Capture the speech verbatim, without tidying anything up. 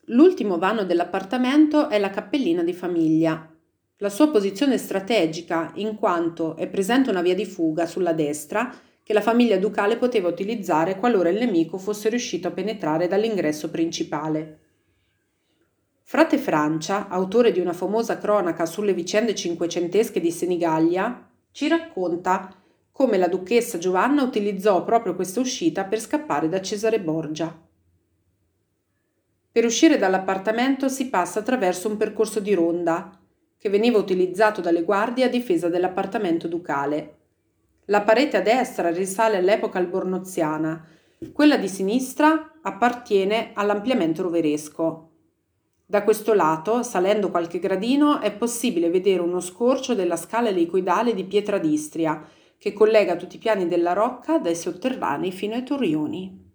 L'ultimo vano dell'appartamento è la cappellina di famiglia. La sua posizione è strategica in quanto è presente una via di fuga sulla destra che la famiglia ducale poteva utilizzare qualora il nemico fosse riuscito a penetrare dall'ingresso principale. Frate Francia, autore di una famosa cronaca sulle vicende cinquecentesche di Senigallia, ci racconta come la duchessa Giovanna utilizzò proprio questa uscita per scappare da Cesare Borgia. Per uscire dall'appartamento si passa attraverso un percorso di ronda, che veniva utilizzato dalle guardie a difesa dell'appartamento ducale. La parete a destra risale all'epoca albornoziana, quella di sinistra appartiene all'ampliamento roveresco. Da questo lato, salendo qualche gradino, è possibile vedere uno scorcio della scala elicoidale di pietra d'Istria, che collega tutti i piani della rocca dai sotterranei fino ai torrioni.